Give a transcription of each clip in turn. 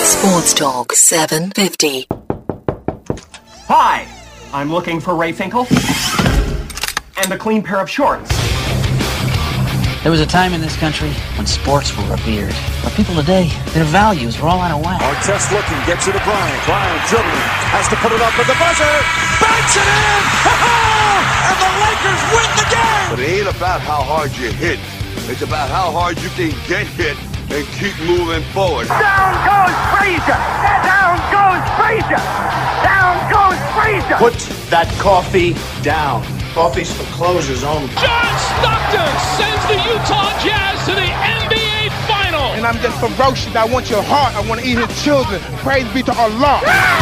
Sports Talk 750. Hi, I'm looking for Ray Finkel and a clean pair of shorts. There was a time in this country when sports were revered. But people today, their values are all out of whack. Artest looking, gets it to Bryant. Bryant dribbling, has to put it up with the buzzer. Banks it in! And the Lakers win the game! But it ain't about how hard you hit. It's about how hard you can get hit and keep moving forward. Down goes Frazier! Down goes Frazier! Down goes Frazier! Put that coffee down. Coffee's for closers only. John Stockton sends the Utah Jazz to the NBA Final. And I'm just ferocious. I want your heart. I want to eat his children. Praise be to Allah.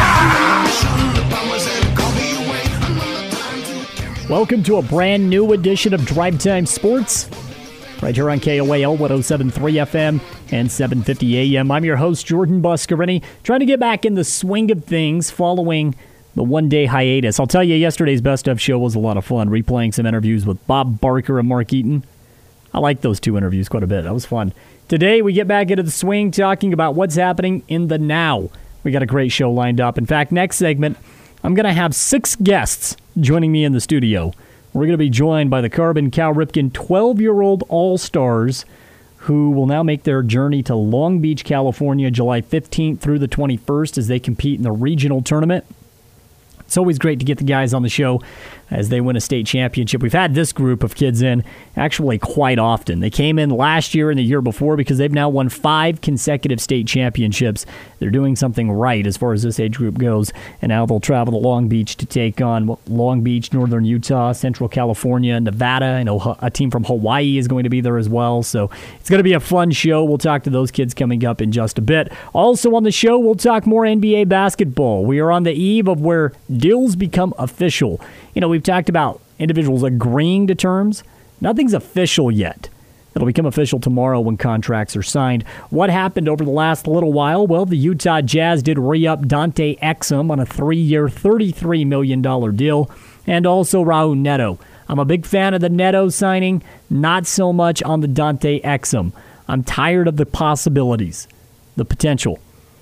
Welcome to a brand new edition of Drive Time Sports. Right here on KOAL 107.3 FM and 750 AM. I'm your host, Jordan Buscarini, trying to get back in the swing of things following the one-day hiatus. I'll tell you, yesterday's Best Of show was a lot of fun, replaying some interviews with Bob Barker and Mark Eaton. I liked those two interviews quite a bit. That was fun. Today, we get back into the swing, talking about what's happening in the now. We got a great show lined up. In fact, next segment, I'm going to have 6 guests joining me in the studio. We're going to be joined by the Carbon Cal Ripken 12-year-old All-Stars who will now make their journey to Long Beach, California, July 15th through the 21st as they compete in the regional tournament. It's always great to get the guys on the show as they win a state championship. We've had this group of kids in actually quite often. They came in last year and the year before because they've now won 5 consecutive state championships. They're doing something right as far as this age group goes, and now they'll travel to Long Beach to take on Long Beach, Northern Utah, Central California, Nevada. I know a team from Hawaii is going to be there as well, so it's going to be a fun show. We'll talk to those kids coming up in just a bit. Also on the show, we'll talk more NBA basketball. We are on the eve of where deals become official. You know, we've talked about individuals agreeing to terms. Nothing's official yet. It'll become official tomorrow when contracts are signed. What happened over the last little while? Well, the Utah Jazz did re-up Dante Exum on a 3-year, $33 million deal, and also Raul Neto. I'm a big fan of the Neto signing, not so much on the Dante Exum. I'm tired of the possibilities, the potential.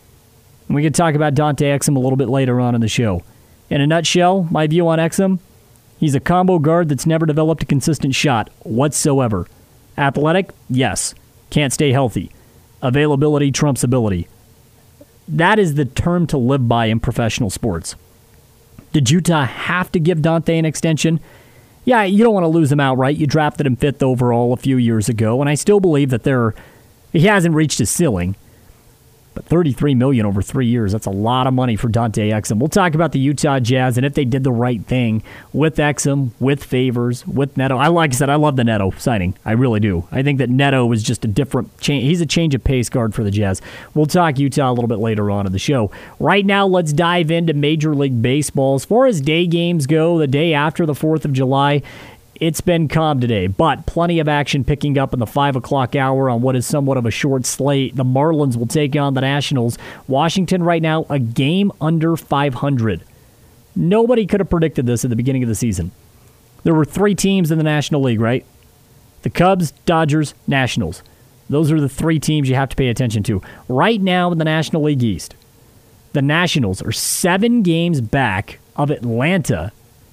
And we can talk about Dante Exum a little bit later on in the show. In a nutshell, my view on Exum, he's a combo guard that's never developed a consistent shot whatsoever. Athletic? Yes. Can't stay healthy. Availability trumps ability. That is the term to live by in professional sports. Did Utah have to give Dante an extension? Yeah, you don't want to lose him outright. You drafted him 5th overall a few years ago, and I still believe that he hasn't reached his ceiling. But $33 million over 3 years, that's a lot of money for Dante Exum. We'll talk about the Utah Jazz and if they did the right thing with Exum, with Favors, with Neto. Like I said, I love the Neto signing. I really do. I think that Neto is just a different change. He's a change of pace guard for the Jazz. We'll talk Utah a little bit later on in the show. Right now, let's dive into Major League Baseball. As far as day games go, the day after the 4th of July, it's been calm today, but plenty of action picking up in the 5 o'clock hour on what is somewhat of a short slate. The Marlins will take on the Nationals. Washington right now, a game under 500. Nobody could have predicted this at the beginning of the season. There were 3 teams in the National League, right? The Cubs, Dodgers, Nationals. Those are the 3 teams you have to pay attention to. Right now in the National League East, the Nationals are 7 games back of Atlanta,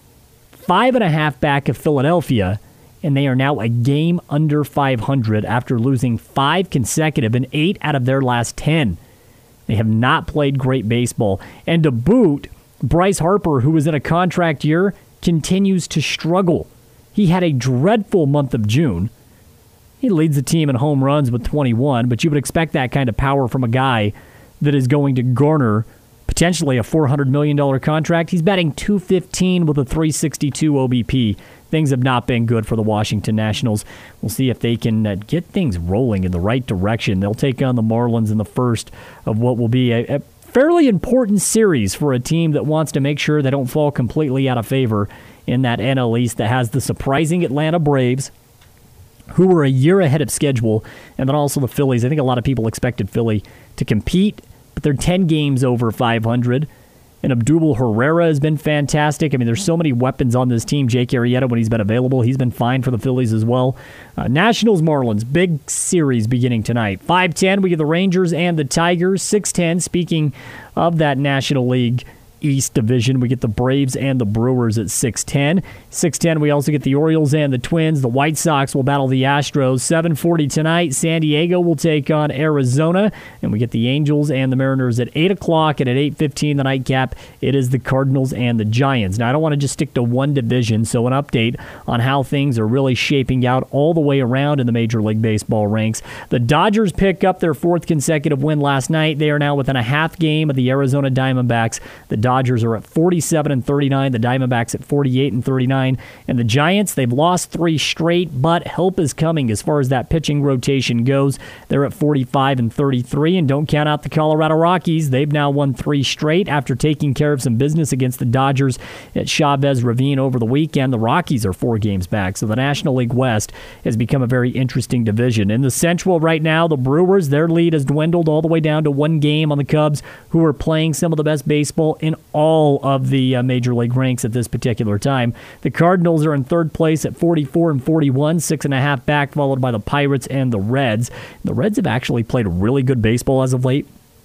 5.5 back of Philadelphia, and they are now a game under 500 after losing 5 consecutive and 8 out of their last 10. They have not played great baseball. And to boot, Bryce Harper, who was in a contract year, continues to struggle. He had a dreadful month of June. He leads the team in home runs with 21, but you would expect that kind of power from a guy that is going to garner potentially a $400 million contract. He's batting .215 with a .362 OBP. Things have not been good for the Washington Nationals. We'll see if they can get things rolling in the right direction. They'll take on the Marlins in the first of what will be a fairly important series for a team that wants to make sure they don't fall completely out of favor in that NL East that has the surprising Atlanta Braves, who were a year ahead of schedule, and then also the Phillies. I think a lot of people expected Philly to compete, but they're 10 games over 500. And Abdul Herrera has been fantastic. I mean, there's so many weapons on this team. Jake Arrieta, when he's been available, he's been fine for the Phillies as well. Nationals, Marlins, big series beginning tonight. 5:10, we get the Rangers and the Tigers. 6:10, speaking of that National League East Division, we get the Braves and the Brewers at 6:10. 6:10, we also get the Orioles and the Twins. The White Sox will battle the Astros. 7:40 tonight, San Diego will take on Arizona. And we get the Angels and the Mariners at 8 o'clock. And at 8:15, the nightcap, it is the Cardinals and the Giants. Now, I don't want to just stick to one division, so an update on how things are really shaping out all the way around in the Major League Baseball ranks. The Dodgers pick up their 4th consecutive win last night. They are now within a half game of the Arizona Diamondbacks. The Dodgers are at 47-39, the Diamondbacks at 48-39, and the Giants, they've lost 3 straight, but help is coming as far as that pitching rotation goes. They're at 45-33, and don't count out the Colorado Rockies. They've now won 3 straight after taking care of some business against the Dodgers at Chavez Ravine over the weekend. The Rockies are 4 games back, so the National League West has become a very interesting division. In the Central right now, the Brewers, their lead has dwindled all the way down to 1 game on the Cubs, who are playing some of the best baseball in all of the Major League ranks at this particular time. The Cardinals are in 3rd place at 44-41, 6.5 back, followed by the Pirates and the Reds. The Reds have actually played really good baseball as of late.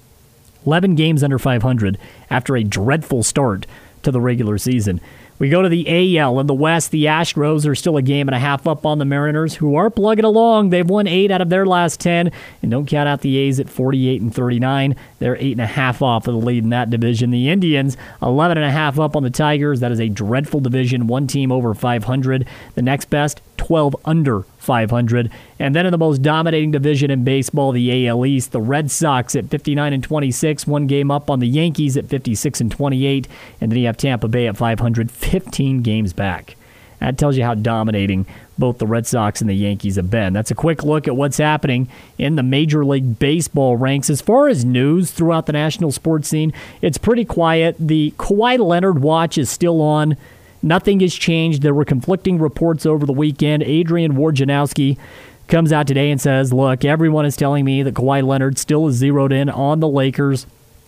11 games under 500 after a dreadful start to the regular season. We go to the AL. In the West, the Astros are still a game and a half up on the Mariners, who are plugging along. They've won 8 out of their last 10, and don't count out the A's at 48-39. They're 8.5 off of the lead in that division. The Indians, 11.5 up on the Tigers. That is a dreadful division, 1 team over 500. The next best, 12 under 500. And then in the most dominating division in baseball, the AL East, the Red Sox at 59-26, 1 game up on the Yankees at 56-28, and then you have Tampa Bay at 500, 15 games back. That tells you how dominating both the Red Sox and the Yankees have been. That's a quick look at what's happening in the Major League Baseball ranks. As far as news throughout the national sports scene, it's pretty quiet. The Kawhi Leonard watch is still on. Nothing has changed. There were conflicting reports over the weekend. Adrian Wojnarowski comes out today and says, look, everyone is telling me that Kawhi Leonard still is zeroed in on the Lakers.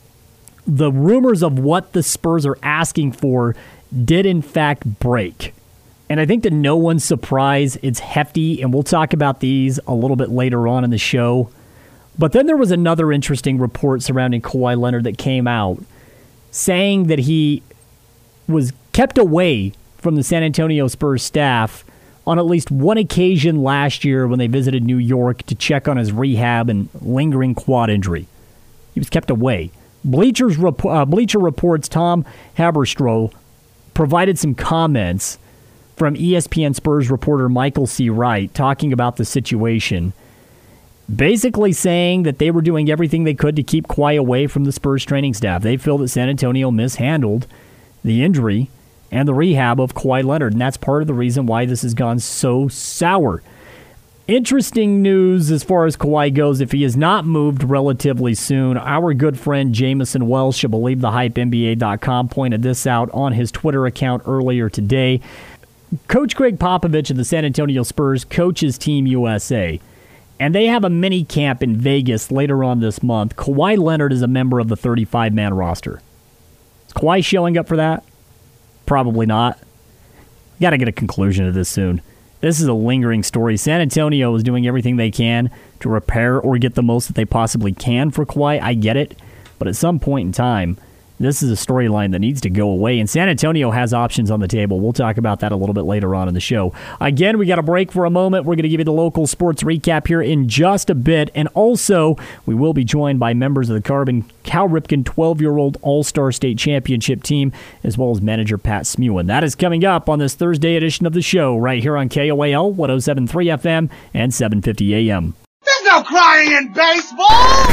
The rumors of what the Spurs are asking for did in fact break. And I think to no one's surprise, it's hefty, and we'll talk about these a little bit later on in the show. But then there was another interesting report surrounding Kawhi Leonard that came out saying that he was kept away from the San Antonio Spurs staff on at least 1 occasion last year when they visited New York to check on his rehab and lingering quad injury. He was kept away. Bleacher Report's Tom Haberstroh provided some comments from ESPN Spurs reporter Michael C. Wright talking about the situation, basically saying that they were doing everything they could to keep Kawhi away from the Spurs training staff. They feel that San Antonio mishandled the injury and the rehab of Kawhi Leonard, and that's part of the reason why this has gone so sour. Interesting news as far as Kawhi goes. If he is not moved relatively soon, our good friend Jameson Welsh of BelieveTheHypeNBA.com pointed this out on his Twitter account earlier today. Coach Greg Popovich of the San Antonio Spurs coaches Team USA, and they have a mini camp in Vegas later on this month. Kawhi Leonard is a member of the 35-man roster. Is Kawhi showing up for that? Probably not. Got to get a conclusion to this soon. This is a lingering story. San Antonio is doing everything they can to repair or get the most that they possibly can for Kawhi. I get it. But at some point in time, this is a storyline that needs to go away, and San Antonio has options on the table. We'll talk about that a little bit later on in the show. Again, we got a break for a moment. We're going to give you the local sports recap here in just a bit, and also we will be joined by members of the Cal Ripken 12-year-old All-Star State Championship team, as well as manager Pat Smewen. That is coming up on this Thursday edition of the show right here on KOAL 107.3 FM and 750 AM. There's no crying in baseball!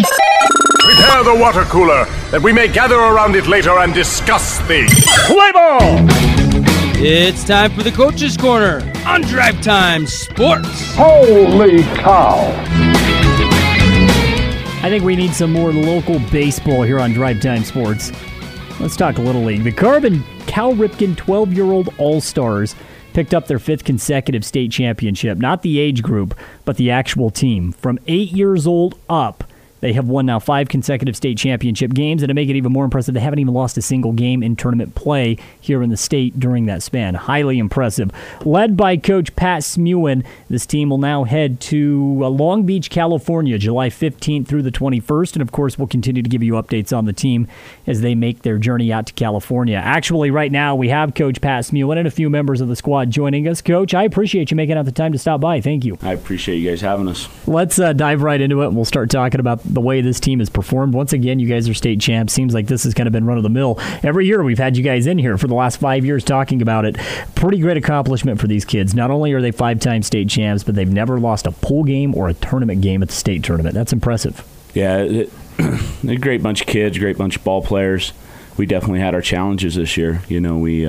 Prepare the water cooler, that we may gather around it later and discuss things. Play ball! It's time for the Coach's Corner on Drive Time Sports. Holy cow! I think we need some more local baseball here on Drive Time Sports. Let's talk Little League. The Cal Ripken 12-year-old All-Stars picked up their 5th consecutive state championship. Not the age group, but the actual team. From 8 years old up, They have won now 5 consecutive state championship games, and to make it even more impressive, they haven't even lost a single game in tournament play here in the state during that span. Highly impressive. Led by Coach Pat Smuin, this team will now head to Long Beach, California, July 15th through the 21st, and of course we'll continue to give you updates on the team as they make their journey out to California. Actually, right now we have Coach Pat Smuin and a few members of the squad joining us. Coach, I appreciate you making out the time to stop by. Thank you. I appreciate you guys having us. Let's dive right into it, and we'll start talking about the way this team has performed. Once again, you guys are state champs. Seems like this has kind of been run-of-the-mill. Every year we've had you guys in here for the last 5 years talking about it. Pretty great accomplishment for these kids. Not only are they 5-time state champs, but they've never lost a pool game or a tournament game at the state tournament. That's impressive. Yeah, they're a great bunch of kids, great bunch of ball players. We definitely had our challenges this year. You know, we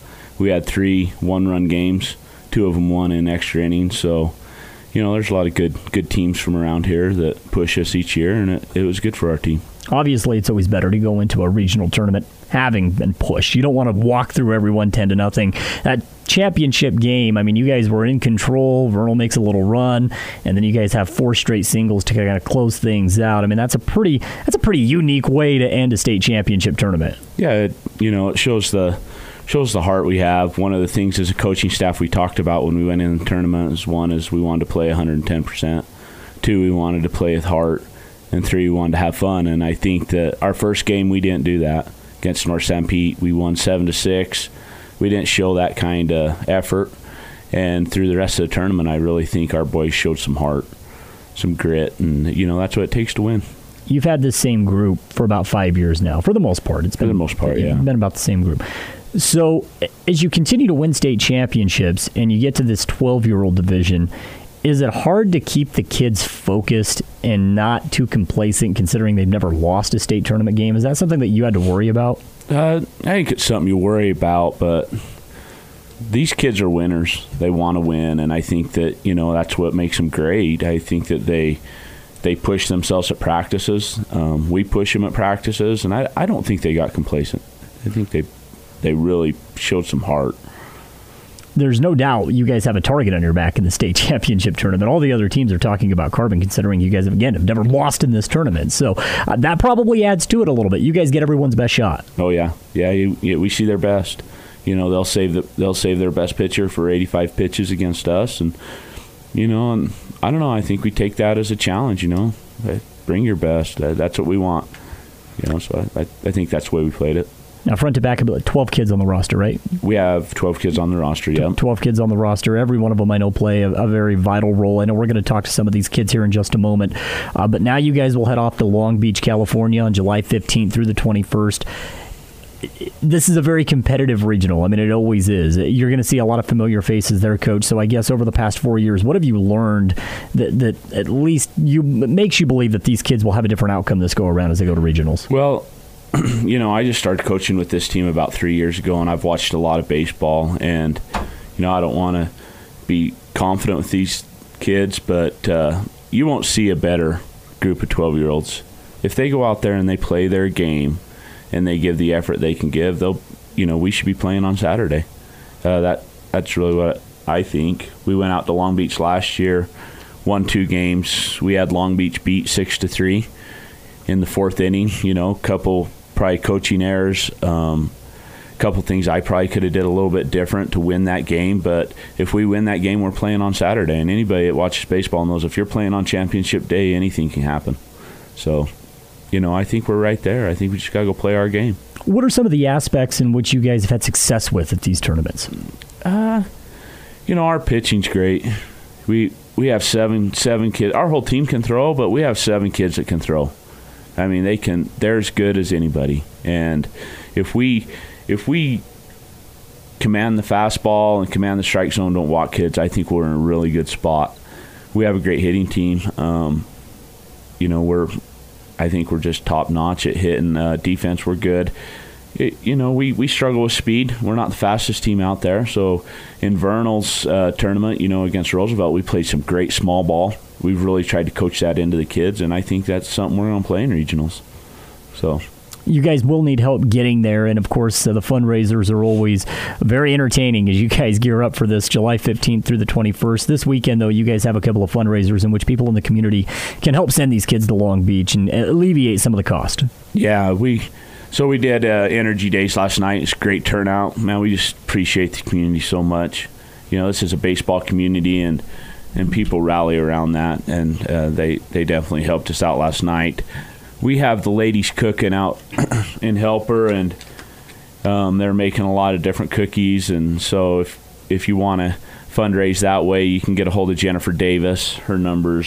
had 3 one-run games. 2 of them won in extra innings, so you know, there's a lot of good teams from around here that push us each year, and it was good for our team. Obviously, it's always better to go into a regional tournament having been pushed. You don't want to walk through everyone 10-0. That championship game, I mean, you guys were in control. Vernal makes a little run, and then you guys have 4 straight singles to kind of close things out. I mean, that's a pretty unique way to end a state championship tournament. Yeah, it shows the heart we have. One of the things as a coaching staff we talked about when we went in the tournament is, 1 is we wanted to play 110%. 2, we wanted to play with heart. And 3, we wanted to have fun. And I think that our first game, we didn't do that. Against North St. Pete, we won 7-6. We didn't show that kind of effort. And through the rest of the tournament, I really think our boys showed some heart, some grit, and, that's what it takes to win. You've had this same group for about 5 years now, for the most part. For the most part, yeah. It's been about the same group. So as you continue to win state championships and you get to this 12-year-old division, is it hard to keep the kids focused and not too complacent considering they've never lost a state tournament game? Is that something that you had to worry about? I think it's something you worry about, but these kids are winners. They want to win, and I think that, that's what makes them great. I think that they push themselves at practices. We push them at practices, and I don't think they got complacent. I think they really showed some heart. There's no doubt you guys have a target on your back in the state championship tournament. All the other teams are talking about Carbon, considering you guys, have never lost in this tournament. So that probably adds to it a little bit. You guys get everyone's best shot. Oh, yeah. We see their best. They'll save their best pitcher for 85 pitches against us. And, and I don't know. I think we take that as a challenge, Bring your best. That's what we want. So I think that's the way we played it. Now, front to back, about 12 kids on the roster, right? We have 12 kids on the roster, yeah. 12 kids on the roster. Every one of them I know play a very vital role. I know we're going to talk to some of these kids here in just a moment. But now you guys will head off to Long Beach, California on July 15th through the 21st. This is a very competitive regional. I mean, it always is. You're going to see a lot of familiar faces there, Coach. So I guess over the past 4 years, what have you learned that at least makes you believe that these kids will have a different outcome this go around as they go to regionals? Well, I just started coaching with this team about 3 years ago, and I've watched a lot of baseball. And, I don't want to be confident with these kids, but you won't see a better group of 12-year-olds. If they go out there and they play their game and they give the effort they can give, we should be playing on Saturday. That's really what I think. We went out to Long Beach last year, won 2 games. We had Long Beach beat 6-3 in the 4th inning. Couple probably coaching errors, couple things I probably could have did a little bit different to win that game. But if we win that game, we're playing on Saturday. And anybody that watches baseball knows if you're playing on championship day, anything can happen. So, I think we're right there. I think we just got to go play our game. What are some of the aspects in which you guys have had success with at these tournaments? Our pitching's great. We have seven kids. Our whole team can throw, but we have 7 kids that can throw. I mean, they're as good as anybody. And if we command the fastball and command the strike zone, don't walk kids, I think we're in a really good spot. We have a great hitting team. I think we're just top notch at hitting. Defense, we're good. We struggle with speed. We're not the fastest team out there. So in Vernal's tournament, against Roosevelt, we played some great small ball. We've really tried to coach that into the kids, and I think that's something we're going to play in regionals. So You guys will need help getting there, and of course the fundraisers are always very entertaining as you guys gear up for this July 15th through the 21st. This weekend, though, you guys have a couple of fundraisers in which people in the community can help send these kids to Long Beach and alleviate some of the cost. Yeah, we did Energy Days last night. It's a great turnout. Man, we just appreciate the community so much. You know, this is a baseball community, and people rally around that, and they definitely helped us out last night. We have the ladies cooking out in Helper, and they're making a lot of different cookies. And so if you want to fundraise that way, you can get a hold of Jennifer Davis. Her number's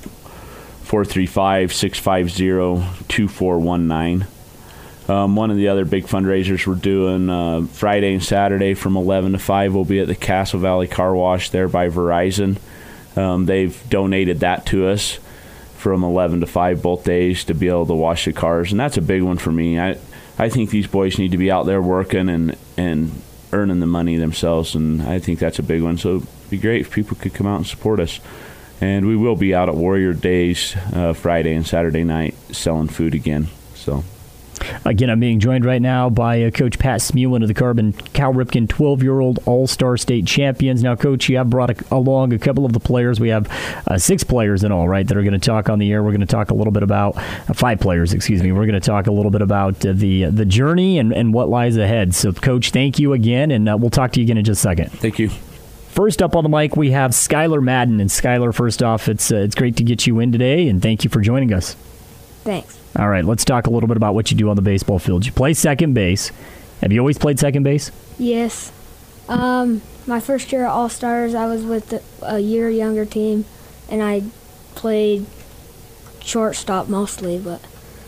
435-650-2419. One of the other big fundraisers we're doing Friday and Saturday from 11 to 5 will be at the Castle Valley Car Wash there by Verizon. They've donated that to us from 11 to 5 both days to be able to wash the cars, and that's a big one for me. I think these boys need to be out there working and earning the money themselves, and I think that's a big one. So it'd be great if people could come out and support us. And we will be out at Warrior Days Friday and Saturday night selling food again. So. Again, I'm being joined right now by Coach Pat Smulin of the Carbon Cal Ripken 12-year-old All-Star State champions. Now, Coach, you have brought along a couple of the players. We have 6 players in all, right, that are going to talk on the air. We're going to talk a little bit about 5 players, excuse me. We're going to talk a little bit about the journey and what lies ahead. So, Coach, thank you again, and we'll talk to you again in just a second. Thank you. First up on the mic, we have Skylar Madden. And Skylar, first off, it's great to get you in today, and thank you for joining us. Thanks. All right, let's talk a little bit about what you do on the baseball field. You play second base. Have you always played second base? Yes. My first year at All-Stars, I was with a year younger team, and I played shortstop mostly. But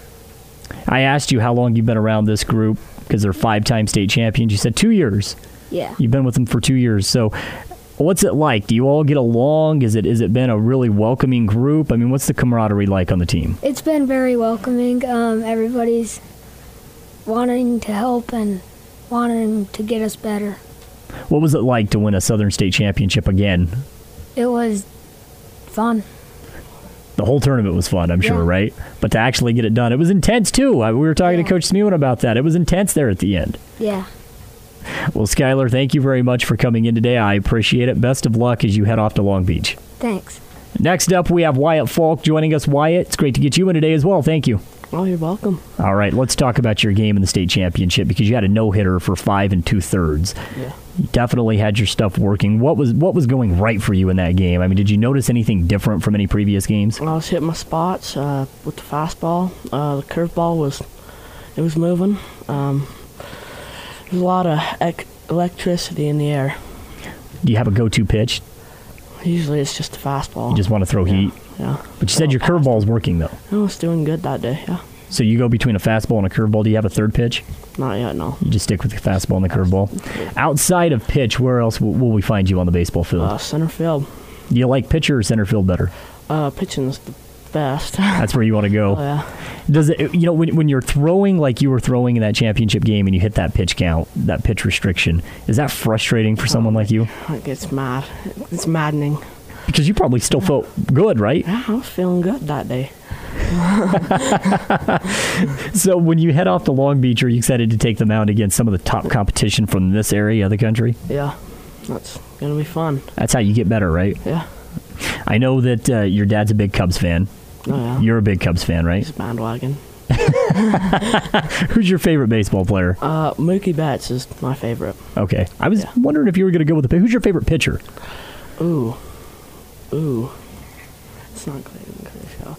I asked you how long you've been around this group because they're 5-time state champions. You said 2 years. Yeah. You've been with them for 2 years. So what's it like? Do you all get along? Is it been a really welcoming group? I mean, what's the camaraderie like on the team? It's been very welcoming. Everybody's wanting to help and wanting to get us better. What was it like to win a Southern State Championship again? It was fun. The whole tournament was fun, I'm sure, right? But to actually get it done, it was intense, too. We were talking to Coach Smulin about that. It was intense there at the end. Yeah. Well, Skylar, thank you very much for coming in today. I appreciate it. Best of luck as you head off to Long Beach. Thanks. Next up, we have Wyatt Falk joining us. Wyatt, it's great to get you in today as well. Thank you. Oh, you're welcome. All right, let's talk about your game in the state championship because you had a no-hitter for 5 2/3. Yeah. You definitely had your stuff working. What was going right for you in that game? I mean, did you notice anything different from any previous games? I was hitting my spots with the fastball. The curveball was moving. There's a lot of electricity in the air. Do you have a go-to pitch? Usually it's just a fastball. You just want to throw heat? Yeah. But you said your curveball's working, though. I was doing good that day, yeah. So you go between a fastball and a curveball. Do you have a third pitch? Not yet, no. You just stick with the fastball and the curveball? Outside of pitch, where else will we find you on the baseball field? Center field. Do you like pitcher or center field better? Pitching's the best. That's where you want to go. Oh, yeah. Does it? You know, when you're throwing like you were throwing in that championship game and you hit that pitch count, that pitch restriction, is that frustrating for someone like you? It gets mad. It's maddening. Because you probably still felt good, right? Yeah, I was feeling good that day. So when you head off to Long Beach, are you excited to take the mound against some of the top competition from this area of the country? Yeah, that's going to be fun. That's how you get better, right? Yeah. I know that your dad's a big Cubs fan. Oh, yeah. You're a big Cubs fan, right? He's bandwagon. Who's your favorite baseball player? Mookie Betts is my favorite. Okay. I was wondering if you were going to go with the... Who's your favorite pitcher? Ooh. It's not Clayton Kershaw.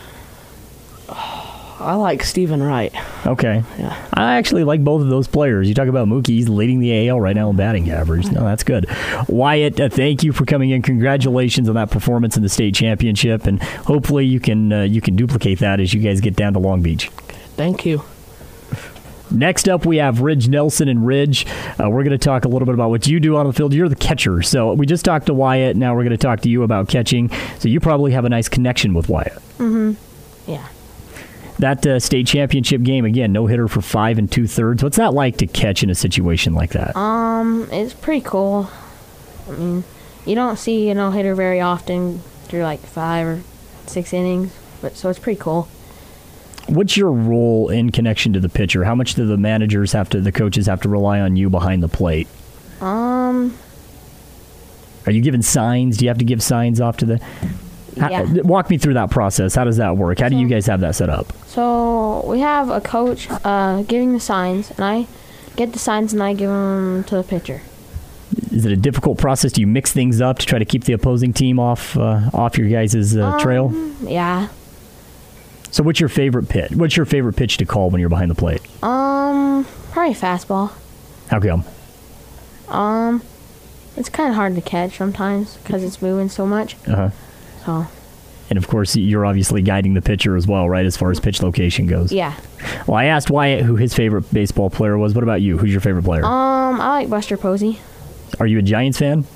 I like Stephen Wright. Okay. Yeah. I actually like both of those players. You talk about Mookie, he's leading the AL right now in batting average. No, that's good. Wyatt, thank you for coming in. Congratulations on that performance in the state championship, and hopefully you can duplicate that as you guys get down to Long Beach. Thank you. Next up, we have Ridge Nelson. And Ridge, we're going to talk a little bit about what you do on the field. You're the catcher. So we just talked to Wyatt. Now we're going to talk to you about catching. So you probably have a nice connection with Wyatt. Mm-hmm. Yeah. That state championship game, again, no-hitter for 5 2/3. What's that like to catch in a situation like that? It's pretty cool. I mean, you don't see a no-hitter very often through like 5 or 6 innings, so it's pretty cool. What's your role in connection to the pitcher? How much do the coaches have to rely on you behind the plate? Are you giving signs? Do you have to give signs off to the... Yeah. Walk me through that process. How does that work? How do you guys have that set up? So we have a coach giving the signs, and I get the signs and I give them to the pitcher. Is it a difficult process? Do you mix things up to try to keep the opposing team off your guys' trail? Yeah. So what's your favorite pitch? What's your favorite pitch to call when you're behind the plate? Probably fastball. How come? It's kind of hard to catch sometimes because it's moving so much. Uh-huh. So. And, of course, you're obviously guiding the pitcher as well, right, as far as pitch location goes? Yeah. Well, I asked Wyatt who his favorite baseball player was. What about you? Who's your favorite player? I like Buster Posey. Are you a Giants fan?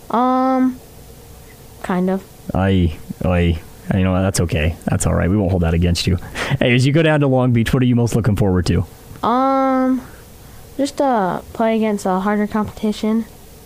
Kind of. You know, that's okay. That's all right. We won't hold that against you. Hey, as you go down to Long Beach, what are you most looking forward to? Just play against a harder competition.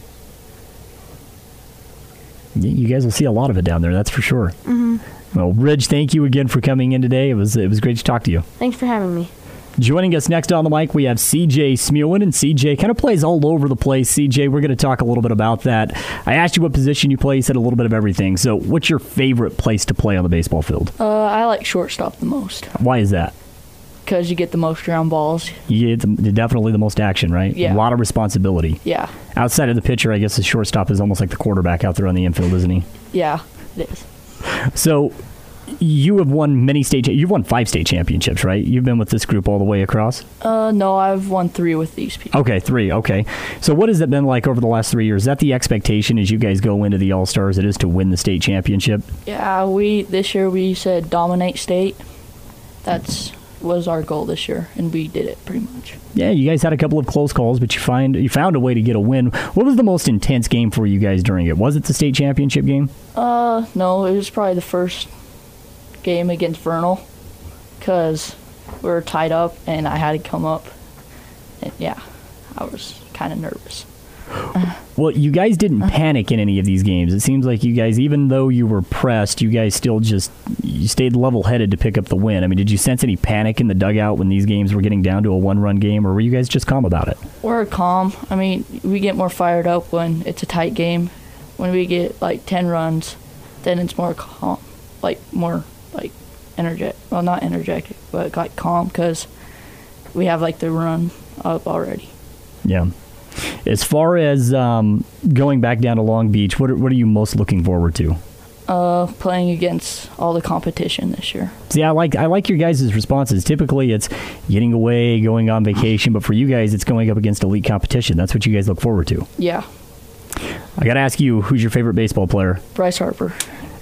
You guys will see a lot of it down there, that's for sure. Mm-hmm. Well, Ridge, thank you again for coming in today. It was great to talk to you. Thanks for having me. Joining us next on the mic, we have CJ Smulin, and CJ kind of plays all over the place. CJ, we're going to talk a little bit about that. I asked you what position you play. You said a little bit of everything. So what's your favorite place to play on the baseball field? I like shortstop the most. Why is that? Because you get the most ground balls. You get definitely the most action, right? Yeah. A lot of responsibility. Yeah. Outside of the pitcher, I guess the shortstop is almost like the quarterback out there on the infield, isn't he? Yeah, it is. So you have won you've won 5 state championships, right? You've been with this group all the way across? No, I've won 3 with these people. Okay, 3. Okay. So what has it been like over the last 3 years? Is that the expectation as you guys go into the All-Stars, it is to win the state championship? Yeah, this year we said dominate state. Was our goal this year, and we did it pretty much. Yeah, you guys had a couple of close calls, but you found a way to get a win. What was the most intense game for you guys during it? Was it the state championship game? No, it was probably the first game against Vernal, because we were tied up, and I had to come up. And yeah, I was kind of nervous. Well, you guys didn't panic in any of these games. It seems like you guys, even though you were pressed, you guys still you stayed level-headed to pick up the win. I mean, did you sense any panic in the dugout when these games were getting down to a one-run game, or were you guys just calm about it? We're calm. I mean, we get more fired up when it's a tight game. When we get, 10 runs, then it's more calm, more energetic. Well, not energetic, but, calm, because we have, the run up already. Yeah. As far as going back down to Long Beach, what are you most looking forward to? Playing against all the competition this year. See, I like your guys' responses. Typically, it's getting away, going on vacation, but for you guys, it's going up against elite competition. That's what you guys look forward to. Yeah. I got to ask you, who's your favorite baseball player? Bryce Harper.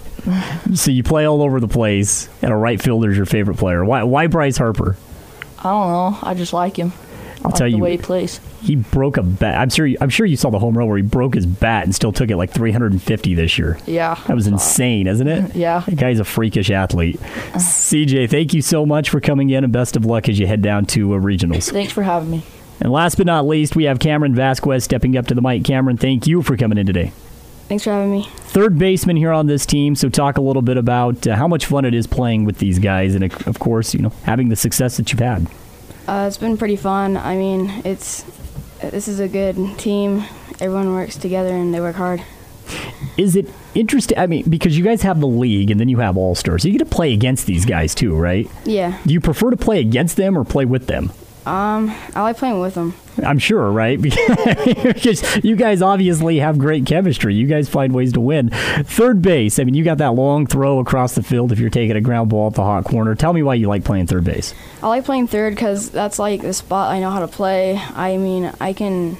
So you play all over the place, and a right fielder is your favorite player. Why Bryce Harper? I don't know. I just like him. I'll tell you, the way he plays. He broke a bat. I'm sure you saw the home run where he broke his bat and still took it 350 this year. Yeah. That was insane, isn't it? Yeah. That guy's a freakish athlete. CJ, thank you so much for coming in, and best of luck as you head down to regionals. Thanks for having me. And last but not least, we have Cameron Vasquez stepping up to the mic. Cameron, thank you for coming in today. Thanks for having me. Third baseman here on this team, so talk a little bit about how much fun it is playing with these guys and, of course, having the success that you've had. It's been pretty fun. I mean, this is a good team. Everyone works together and they work hard. Is it interesting? I mean, because you guys have the league and then you have All-Stars. So you get to play against these guys too, right? Yeah. Do you prefer to play against them or play with them? I like playing with them. I'm sure, right? Because you guys obviously have great chemistry. You guys find ways to win. Third base, I mean, you got that long throw across the field if you're taking a ground ball at the hot corner. Tell me why you like playing third base. I like playing third because that's the spot I know how to play. I mean, I can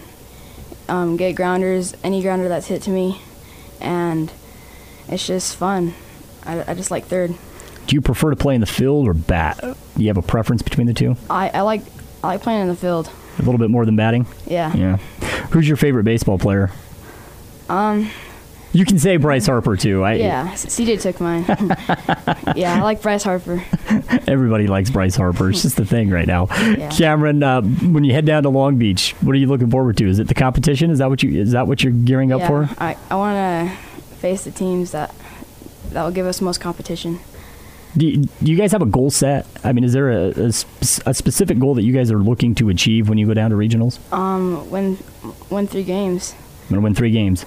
get grounders, any grounder that's hit to me, and it's just fun. I just like third. Do you prefer to play in the field or bat? Do you have a preference between the two? I like playing in the field. A little bit more than batting? Yeah. Yeah. Who's your favorite baseball player? You can say Bryce Harper, too. Yeah, CJ took mine. Yeah, I like Bryce Harper. Everybody likes Bryce Harper. It's just the thing right now. Yeah. Cameron, when you head down to Long Beach, what are you looking forward to? Is it the competition? Is that what you're gearing up for? I want to face the teams that will give us most competition. Do you guys have a goal set? I mean, is there a specific goal that you guys are looking to achieve when you go down to regionals? Win 3 games. I'm going to win 3 games.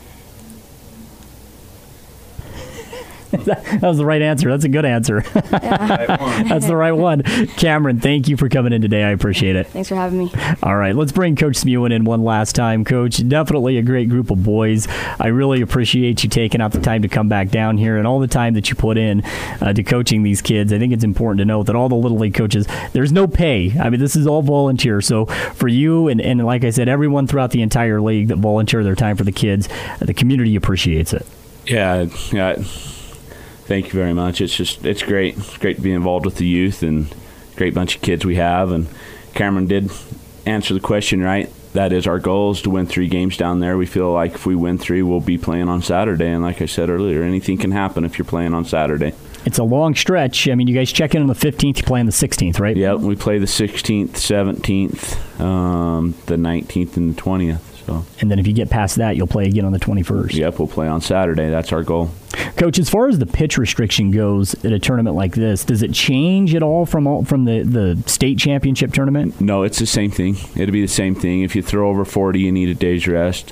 That was the right answer. That's a good answer. That's the right one. Cameron, thank you for coming in today. I appreciate it. Thanks for having me. All right, let's bring Coach Smulin in one last time. Coach, definitely a great group of boys. I really appreciate you taking out the time to come back down here and all the time that you put in to coaching these kids. I think it's important to note that all the Little League coaches, there's no pay. I mean, this is all volunteer. So for you and like I said, everyone throughout the entire league that volunteer their time for the kids, the community appreciates it. Yeah. Thank you very much. It's great. It's great to be involved with the youth and great bunch of kids we have. And Cameron did answer the question right. That is our goal, is to win 3 games down there. We feel like if we win 3, we'll be playing on Saturday. And like I said earlier, anything can happen if you're playing on Saturday. It's a long stretch. I mean, you guys check in on the 15th. You play on the 16th, right? Yep, we play the 16th, 17th, the 19th, and the 20th. So. And then if you get past that, you'll play again on the 21st. Yep, we'll play on Saturday. That's our goal. Coach, as far as the pitch restriction goes at a tournament like this, does it change at all from the state championship tournament? No, it's the same thing. It'll be the same thing. If you throw over 40, you need a day's rest.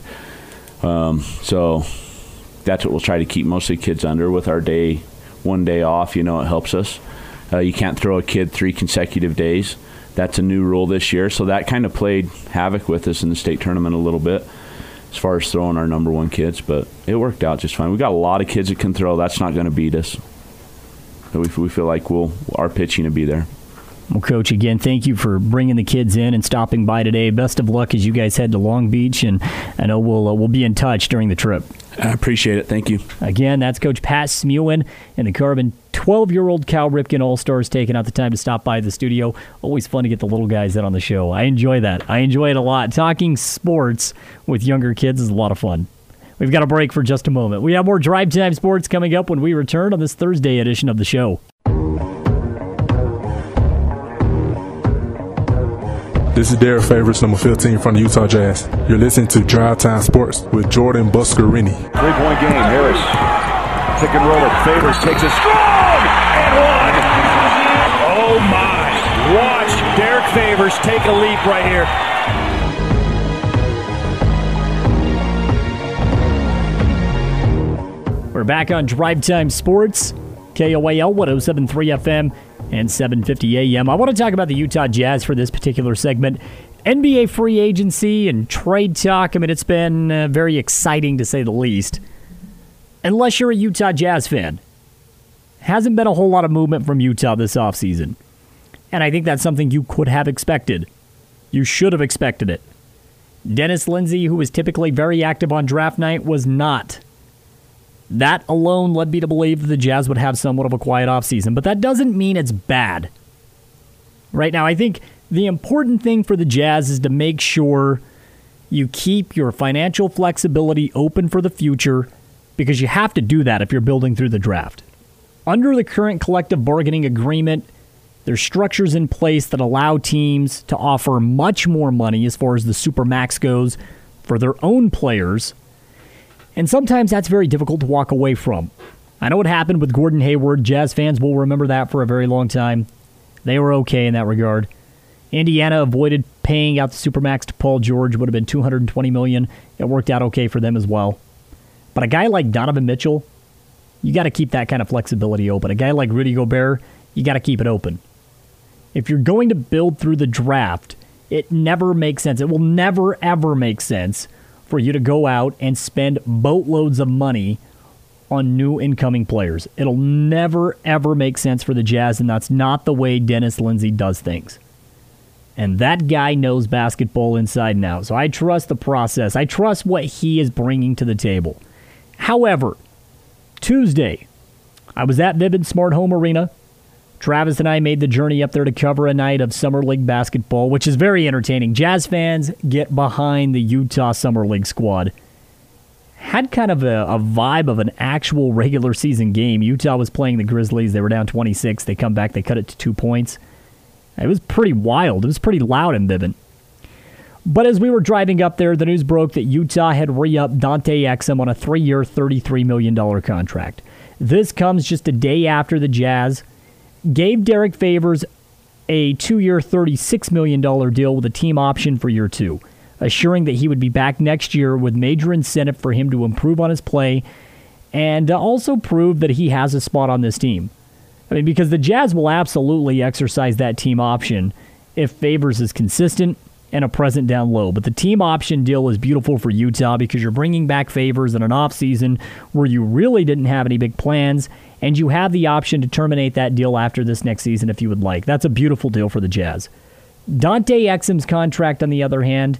So that's what we'll try to keep most of the kids under with our 1 day off. It helps us. You can't throw a kid 3 consecutive days. That's a new rule this year, so that kind of played havoc with us in the state tournament a little bit as far as throwing our number 1 kids, but it worked out just fine. We got a lot of kids that can throw. That's not going to beat us. We feel like our pitching will be there. Well, Coach, again, thank you for bringing the kids in and stopping by today. Best of luck as you guys head to Long Beach, and I know we'll be in touch during the trip. I appreciate it. Thank you. Again, that's Coach Pat Smulin and the Carbon 12-year-old Cal Ripken All-Stars taking out the time to stop by the studio. Always fun to get the little guys in on the show. I enjoy that. I enjoy it a lot. Talking sports with younger kids is a lot of fun. We've got a break for just a moment. We have more Drive Time Sports coming up when we return on this Thursday edition of the show. This is Derek Favors, number 15 from the Utah Jazz. You're listening to Drive Time Sports with Jordan Buscarini. 3-point game. Harris, pick and roll it. Favors takes a strong and 1. Oh my! Watch Derek Favors take a leap right here. We're back on Drive Time Sports, KOAL 107.3 FM. And 7:50 a.m. I want to talk about the Utah Jazz for this particular segment. NBA free agency and trade talk. I mean, it's been very exciting to say the least. Unless you're a Utah Jazz fan. Hasn't been a whole lot of movement from Utah this offseason. And I think that's something you could have expected. You should have expected it. Dennis Lindsey, who was typically very active on draft night, was not. That alone led me to believe that the Jazz would have somewhat of a quiet offseason, but that doesn't mean it's bad. Right now, I think the important thing for the Jazz is to make sure you keep your financial flexibility open for the future, because you have to do that if you're building through the draft. Under the current collective bargaining agreement, there's structures in place that allow teams to offer much more money as far as the Supermax goes for their own players. And sometimes that's very difficult to walk away from. I know what happened with Gordon Hayward. Jazz fans will remember that for a very long time. They were okay in that regard. Indiana avoided paying out the Supermax to Paul George. Would have been $220 million. It worked out okay for them as well. But a guy like Donovan Mitchell, you got to keep that kind of flexibility open. A guy like Rudy Gobert, you got to keep it open. If you're going to build through the draft, it never makes sense. It will never, ever make sense for you to go out and spend boatloads of money on new incoming players. It'll never, ever make sense for the Jazz, and that's not the way Dennis Lindsey does things. And that guy knows basketball inside and out, so I trust the process. I trust what he is bringing to the table. However, Tuesday, I was at Vivint Smart Home Arena. Travis and I made the journey up there to cover a night of Summer League basketball, which is very entertaining. Jazz fans get behind the Utah Summer League squad. Had kind of a vibe of an actual regular season game. Utah was playing the Grizzlies. They were down 26. They come back. They cut it to 2 points. It was pretty wild. It was pretty loud in Vivint. But as we were driving up there, the news broke that Utah had re-upped Dante Exum on a 3-year, $33 million contract. This comes just a day after the Jazz gave Derek Favors a 2-year, $36 million deal with a team option for year 2, assuring that he would be back next year with major incentive for him to improve on his play and also prove that he has a spot on this team. I mean, because the Jazz will absolutely exercise that team option if Favors is consistent and a present down low. But the team option deal is beautiful for Utah because you're bringing back Favors in an offseason where you really didn't have any big plans, and you have the option to terminate that deal after this next season if you would like. That's a beautiful deal for the Jazz. Dante Exum's contract, on the other hand,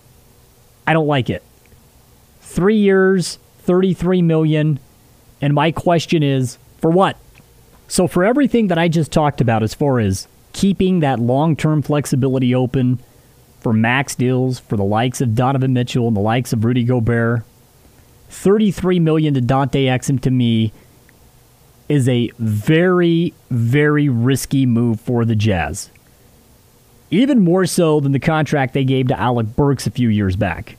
I don't like it. 3 years, $33 million, and my question is, for what? So for everything that I just talked about as far as keeping that long-term flexibility open for max deals for the likes of Donovan Mitchell and the likes of Rudy Gobert, $33 million to Dante Exum, to me, is a very, very risky move for the Jazz. Even more so than the contract they gave to Alec Burks a few years back.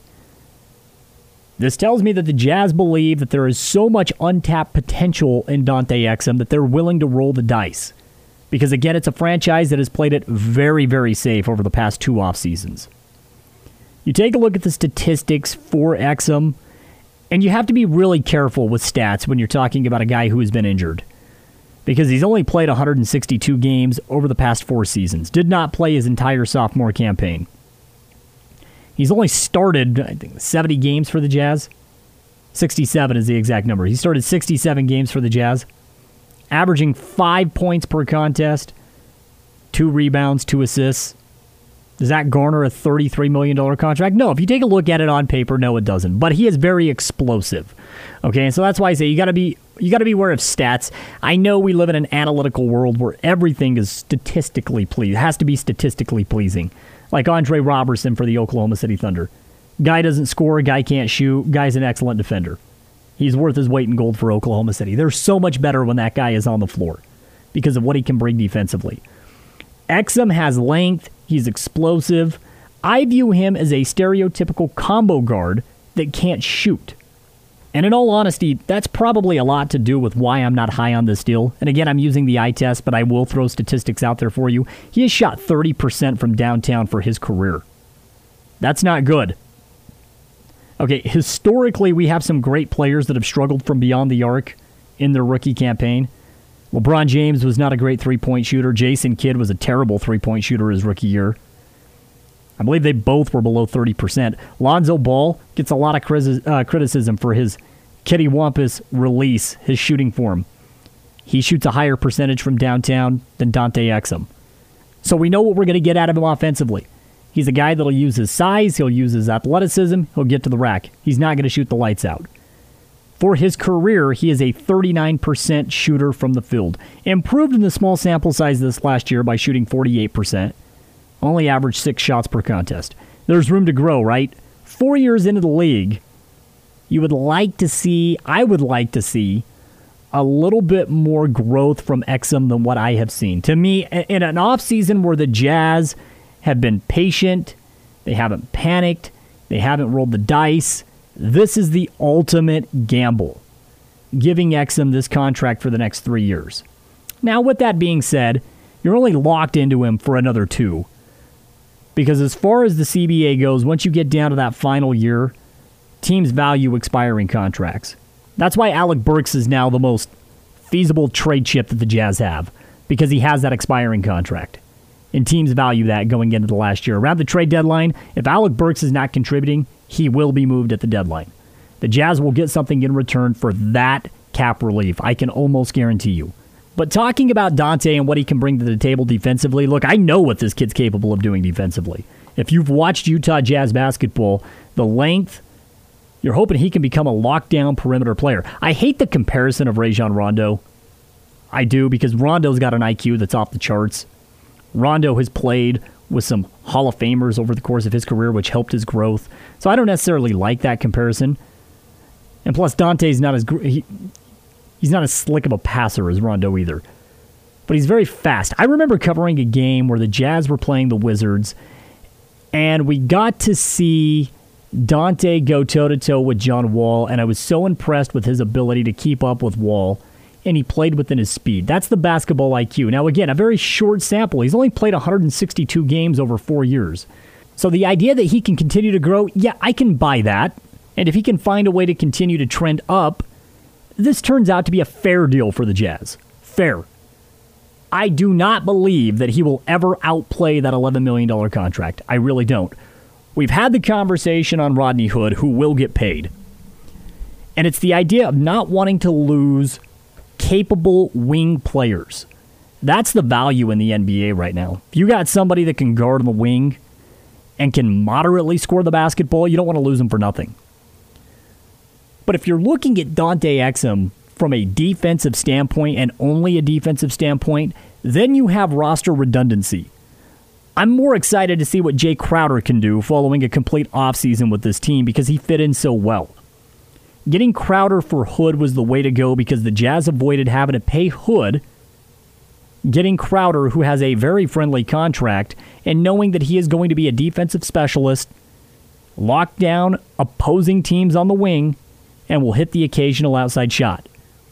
This tells me that the Jazz believe that there is so much untapped potential in Dante Exum that they're willing to roll the dice. Because again, it's a franchise that has played it very, very safe over the past 2 off seasons. You take a look at the statistics for Exum, and you have to be really careful with stats when you're talking about a guy who has been injured. Because he's only played 162 games over the past 4 seasons. Did not play his entire sophomore campaign. He's only started, I think, 70 games for the Jazz. 67 is the exact number. He started 67 games for the Jazz, averaging 5 points per contest, 2 rebounds, 2 assists. Does that garner a $33 million contract? No. If you take a look at it on paper, no, it doesn't. But he is very explosive. Okay, and so that's why I say you got to be aware of stats. I know we live in an analytical world where everything is statistically pleasing. It has to be statistically pleasing. Like Andre Robertson for the Oklahoma City Thunder. Guy doesn't score, guy can't shoot, guy's an excellent defender. He's worth his weight in gold for Oklahoma City. They're so much better when that guy is on the floor because of what he can bring defensively. Exum has length. He's explosive. I view him as a stereotypical combo guard that can't shoot. And in all honesty, that's probably a lot to do with why I'm not high on this deal. And again, I'm using the eye test, but I will throw statistics out there for you. He has shot 30% from downtown for his career. That's not good. Okay, historically, we have some great players that have struggled from beyond the arc in their rookie campaign. LeBron James was not a great three-point shooter. Jason Kidd was a terrible three-point shooter his rookie year. I believe they both were below 30%. Lonzo Ball gets a lot of criticism for his kittywampus release, his shooting form. He shoots a higher percentage from downtown than Dante Exum. So we know what we're going to get out of him offensively. He's a guy that'll use his size, he'll use his athleticism, he'll get to the rack. He's not going to shoot the lights out. For his career, he is a 39% shooter from the field. Improved in the small sample size this last year by shooting 48%. Only averaged 6 shots per contest. There's room to grow, right? 4 years into the league, I would like to see a little bit more growth from Exum than what I have seen. To me, in an offseason where the Jazz have been patient, they haven't panicked, they haven't rolled the dice, this is the ultimate gamble, giving Exum this contract for the next 3 years. Now, with that being said, you're only locked into him for another 2. Because as far as the CBA goes, once you get down to that final year, teams value expiring contracts. That's why Alec Burks is now the most feasible trade chip that the Jazz have, because he has that expiring contract. And teams value that going into the last year. Around the trade deadline, if Alec Burks is not contributing, he will be moved at the deadline. The Jazz will get something in return for that cap relief. I can almost guarantee you. But talking about Dante and what he can bring to the table defensively, look, I know what this kid's capable of doing defensively. If you've watched Utah Jazz basketball, the length, you're hoping he can become a lockdown perimeter player. I hate the comparison of Rajon Rondo. I do, because Rondo's got an IQ that's off the charts. Rondo has played with some Hall of Famers over the course of his career, which helped his growth. So I don't necessarily like that comparison. And plus, Dante's not as he's not as slick of a passer as Rondo either. But he's very fast. I remember covering a game where the Jazz were playing the Wizards, and we got to see Dante go toe-to-toe with John Wall, and I was so impressed with his ability to keep up with Wall. and he played within his speed. That's the basketball IQ. Now, again, a very short sample. He's only played 162 games over 4 years. So the idea that he can continue to grow, yeah, I can buy that. And if he can find a way to continue to trend up, this turns out to be a fair deal for the Jazz. Fair. I do not believe that he will ever outplay that $11 million contract. I really don't. We've had the conversation on Rodney Hood, who will get paid. And it's the idea of not wanting to lose capable wing players. That's the value in the NBA right now. If you got somebody that can guard on the wing and can moderately score the basketball, you don't want to lose them for nothing. But if you're looking at Dante Exum from a defensive standpoint and only a defensive standpoint, then you have roster redundancy. I'm more excited to see what Jay Crowder can do following a complete offseason with this team because he fit in so well. Getting Crowder for Hood was the way to go because the Jazz avoided having to pay Hood. Getting Crowder, who has a very friendly contract, and knowing that he is going to be a defensive specialist, lock down opposing teams on the wing, and will hit the occasional outside shot.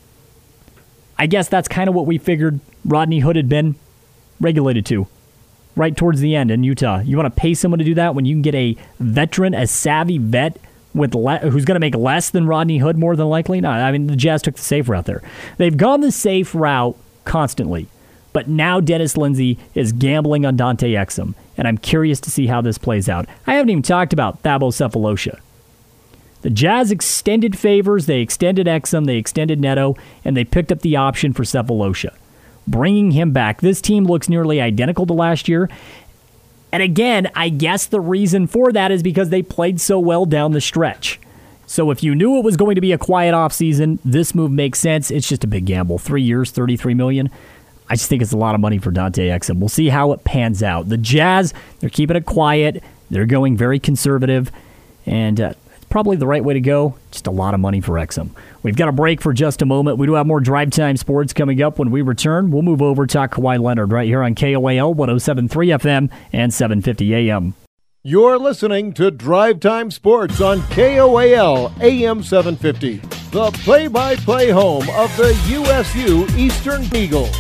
I guess that's kind of what we figured Rodney Hood had been regulated to right towards the end in Utah. You want to pay someone to do that when you can get a veteran, a savvy vet with who's going to make less than Rodney Hood more than likely? No, I mean, the Jazz took the safe route there. They've gone the safe route constantly, but now Dennis Lindsey is gambling on Dante Exum, and I'm curious to see how this plays out. I haven't even talked about Thabo Sefolosha. The Jazz extended favors, they extended Exum, they extended Neto, and they picked up the option for Sefolosha. Bringing him back. This team looks nearly identical to last year. And again, I guess the reason for that is because they played so well down the stretch. So if you knew it was going to be a quiet offseason, this move makes sense. It's just a big gamble. 3 years, $33 million. I just think it's a lot of money for Dante Exum. We'll see how it pans out. The Jazz, they're keeping it quiet. They're going very conservative. And it's probably the right way to go. Just a lot of money for Exum. We've got a break for just a moment. We do have more Drive Time Sports coming up. When we return, we'll move over to talk Kawhi Leonard right here on KOAL 107.3 FM and 750 AM. You're listening to Drive Time Sports on KOAL AM 750, the play-by-play home of the USU Eastern Eagles.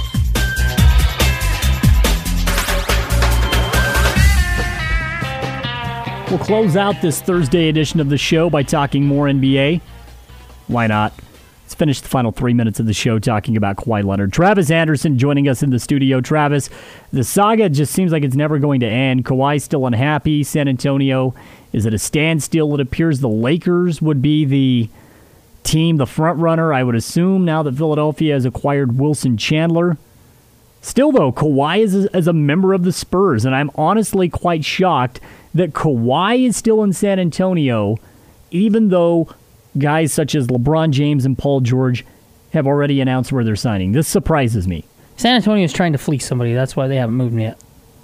We'll close out this Thursday edition of the show by talking more NBA. Why not? Let's finish the final 3 minutes of the show talking about Kawhi Leonard. Travis Anderson joining us in the studio. Travis, the saga just seems like it's never going to end. Kawhi's still unhappy. San Antonio is at a standstill. It appears the Lakers would be the team, the front runner, I would assume, now that Philadelphia has acquired Wilson Chandler. Still, though, Kawhi is a member of the Spurs, and I'm honestly quite shocked that Kawhi is still in San Antonio, even though guys such as LeBron James and Paul George have already announced where they're signing. This surprises me. San Antonio is trying to fleece somebody. That's why they haven't moved yet.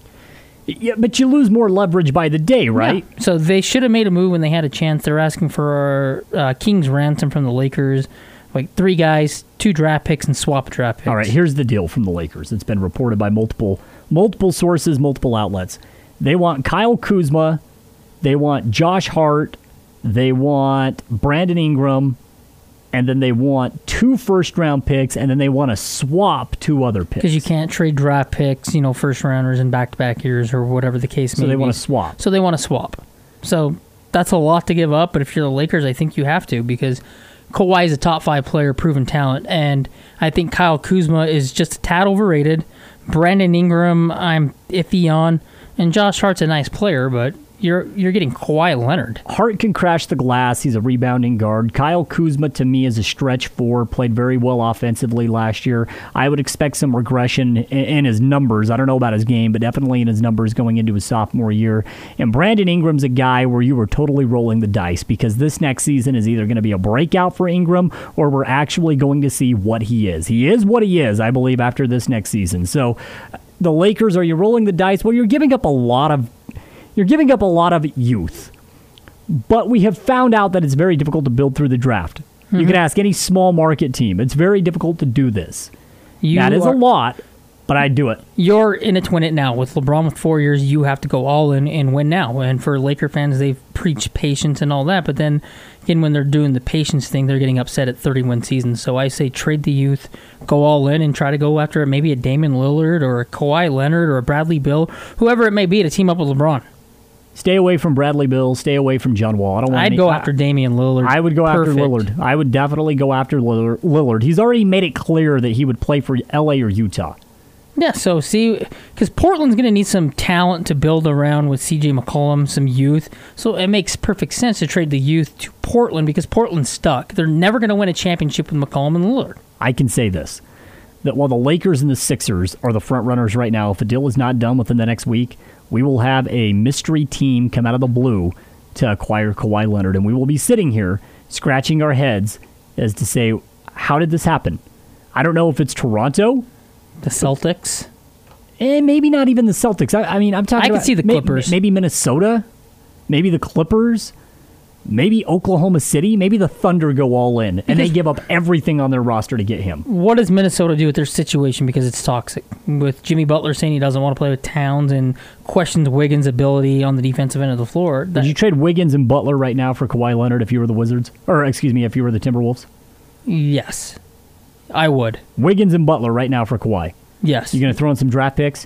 Yeah, but you lose more leverage by the day, right? Yeah. So they should have made a move when they had a chance. They're asking for King's ransom from the Lakers. Like 3 guys, 2 draft picks, and swap draft picks. All right, here's the deal from the Lakers. It's been reported by multiple sources, multiple outlets. They want Kyle Kuzma, they want Josh Hart, they want Brandon Ingram, and then they want 2 first-round picks, and then they want to swap 2 other picks. Because you can't trade draft picks, first-rounders in back-to-back years or whatever the case may be. So they want to swap. So they want to swap. So that's a lot to give up, but if you're the Lakers, I think you have to because Kawhi is a top 5 player, proven talent, and I think Kyle Kuzma is just a tad overrated. Brandon Ingram, I'm iffy on, and Josh Hart's a nice player, but you're getting Kawhi Leonard. Hart can crash the glass. He's a rebounding guard. Kyle Kuzma, to me, is a stretch 4. Played very well offensively last year. I would expect some regression in his numbers. I don't know about his game, but definitely in his numbers going into his sophomore year. And Brandon Ingram's a guy where you were totally rolling the dice because this next season is either going to be a breakout for Ingram or we're actually going to see what he is. He is what he is, I believe, after this next season. So the Lakers, are you rolling the dice? Well, you're giving up a lot of youth. But we have found out that it's very difficult to build through the draft. Mm-hmm. You can ask any small market team. It's very difficult to do this. That is a lot, but I'd do it. You're in it to win it now. With LeBron with 4 years, you have to go all in and win now. And for Laker fans, they've preached patience and all that. But then, again, when they're doing the patience thing, they're getting upset at 30-win seasons. So I say trade the youth, go all in, and try to go after maybe a Damian Lillard or a Kawhi Leonard or a Bradley Beal, whoever it may be, to team up with LeBron. Stay away from Bradley Beal. Stay away from John Wall. I'd go after Damian Lillard. I would go after Lillard. I would definitely go after Lillard. He's already made it clear that he would play for L.A. or Utah. Yeah, so see, because Portland's going to need some talent to build around with C.J. McCollum, some youth. So it makes perfect sense to trade the youth to Portland because Portland's stuck. They're never going to win a championship with McCollum and Lillard. I can say this, that while the Lakers and the Sixers are the front runners right now, if a deal is not done within the next week, we will have a mystery team come out of the blue to acquire Kawhi Leonard, and we will be sitting here scratching our heads as to say, how did this happen? I don't know if it's Toronto, the Celtics, and maybe not even the Celtics. I mean, I'm talking. I could see the Clippers, maybe Minnesota, maybe the Clippers. Maybe Oklahoma City, maybe the Thunder go all in, and they give up everything on their roster to get him. What does Minnesota do with their situation because it's toxic? With Jimmy Butler saying he doesn't want to play with Towns and questions Wiggins' ability on the defensive end of the floor. Would you trade Wiggins and Butler right now for Kawhi Leonard if you were the Wizards? Or, excuse me, if you were the Timberwolves? Yes, I would. Wiggins and Butler right now for Kawhi? Yes. You going to throw in some draft picks?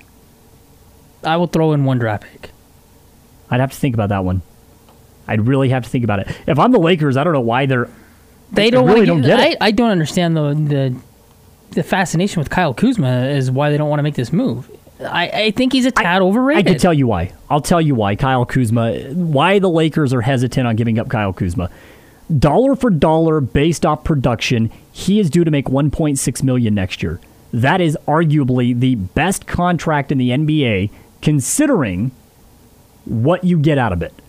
I will throw in one draft pick. I'd have to think about that one. I'd really have to think about it. If I'm the Lakers, I don't know why they don't get it. I don't understand the fascination with Kyle Kuzma is why they don't want to make this move. I think he's a tad overrated. I can tell you why. I'll tell you why Kyle Kuzma, why the Lakers are hesitant on giving up Kyle Kuzma. Dollar for dollar, based off production, he is due to make $1.6 million next year. That is arguably the best contract in the NBA, considering what you get out of it.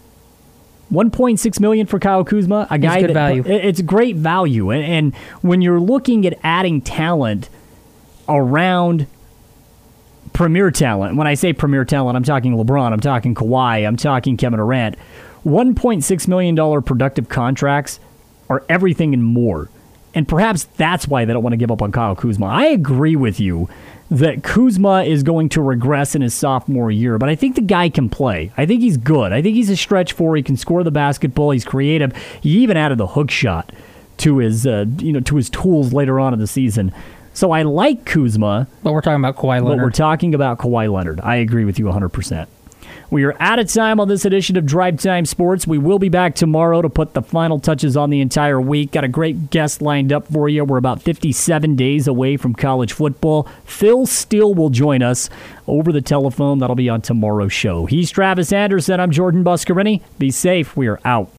$1.6 million for Kyle Kuzma, a guy good value. It's great value, and when you're looking at adding talent around premier talent, when I say premier talent, I'm talking LeBron, I'm talking Kawhi, I'm talking Kevin Durant. $1.6 million productive contracts are everything and more, and perhaps that's why they don't want to give up on Kyle Kuzma. I agree with you that Kuzma is going to regress in his sophomore year, but I think the guy can play. I think he's good. I think he's a stretch four. He can score the basketball. He's creative. He even added the hook shot to his to his tools later on in the season. So I like Kuzma. But we're talking about Kawhi Leonard. But we're talking about Kawhi Leonard. I agree with you 100%. We are out of time on this edition of Drive Time Sports. We will be back tomorrow to put the final touches on the entire week. Got a great guest lined up for you. We're about 57 days away from college football. Phil Steele will join us over the telephone. That'll be on tomorrow's show. He's Travis Anderson. I'm Jordan Buscarini. Be safe. We are out.